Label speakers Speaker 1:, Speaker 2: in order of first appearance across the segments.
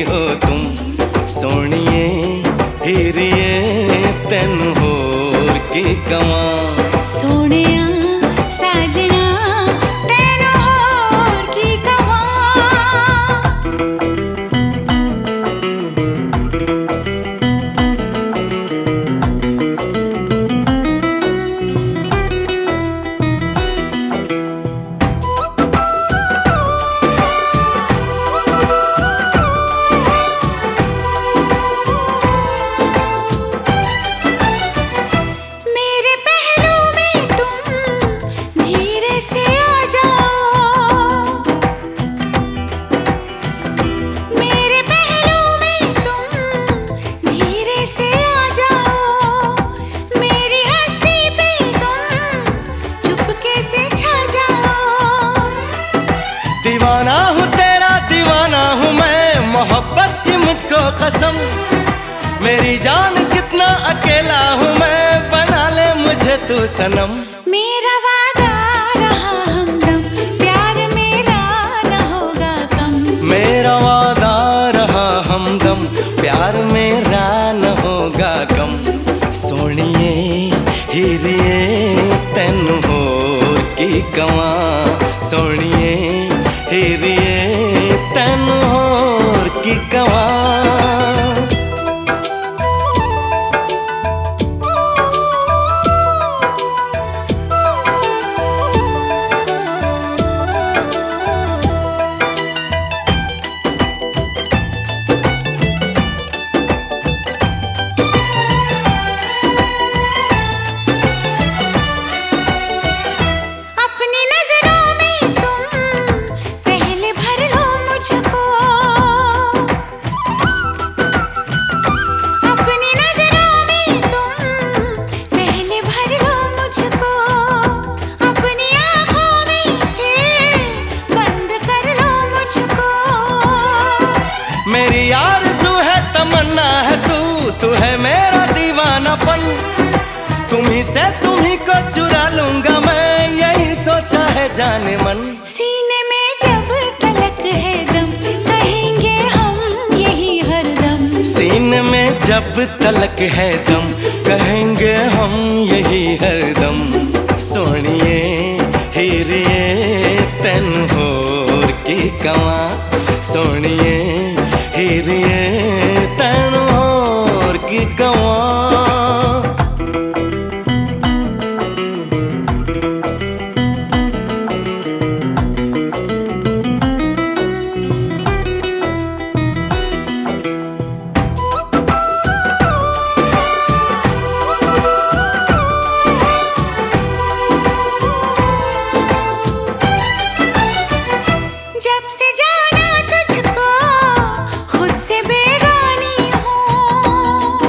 Speaker 1: हो तुम सोनिए हीरिए तेनू होर की कवां
Speaker 2: सोनिया साजना तेनू होर की कवां।
Speaker 1: दीवाना हूँ तेरा दीवाना हूँ मैं मोहब्बत की मुझको कसम मेरी जान कितना अकेला हूँ मैं बना ले मुझे तू सनम।
Speaker 2: मेरा वादा रहा हमदम प्यार मेरा न होगा कम।
Speaker 1: मेरा वादा रहा हमदम प्यार मेरा न होगा कम सोनिए हीरिए तेनू होर की कवां सोनिए हीरिए तेनू होर की कवां। मेरी आरज़ू है तमन्ना है तू है मेरा दीवानापन तुम्ही से तुम्ही को चुरा लूंगा मैं यही सोचा है जाने मन।
Speaker 2: सीने में जब तलक है दम कहेंगे हम यही हरदम।
Speaker 1: सीने में जब तलक है दम कहेंगे हम यही हरदम सोनिए हीरिए तेनू होर की कवां सोनिए हीरिए तेनू होर की कवां।
Speaker 2: जब से जाना तुझको खुद से बेगानी हूँ।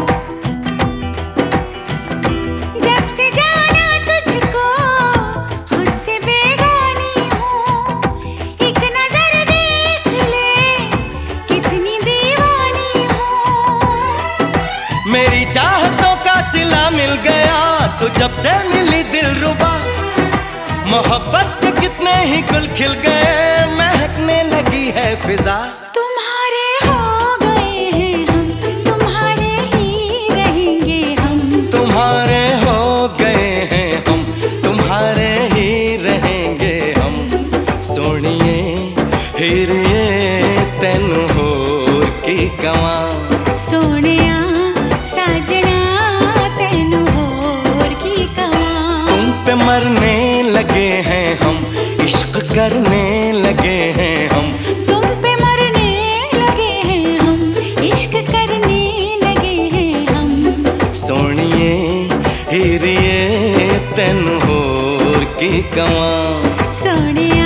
Speaker 2: जब से जाना तुझको खुद से बेगानी हूँ। एक नजर देख ले कितनी दीवानी हूँ।
Speaker 1: मेरी चाहतों का सिला मिल गया तू जब से मिली दिलरुबा मोहब्बत के कितने ही गुल खिल गए महकने लगी है फिजा।
Speaker 2: तुम्हारे हो गए हैं हम तुम्हारे ही रहेंगे हम।
Speaker 1: तुम्हारे हो गए हैं हम तुम्हारे ही रहेंगे हम सोनिए हीरिए तेनू होर की कवां
Speaker 2: सोनिया साजना तेनू होर की कवां।
Speaker 1: तुम पे मरने लगे हैं हम इश्क करने लगे हैं हम।
Speaker 2: तुम पे मरने लगे हैं हम इश्क करने लगे हैं हम
Speaker 1: सोनिए हीरिए तेनू होर की कवां
Speaker 2: सोनिया।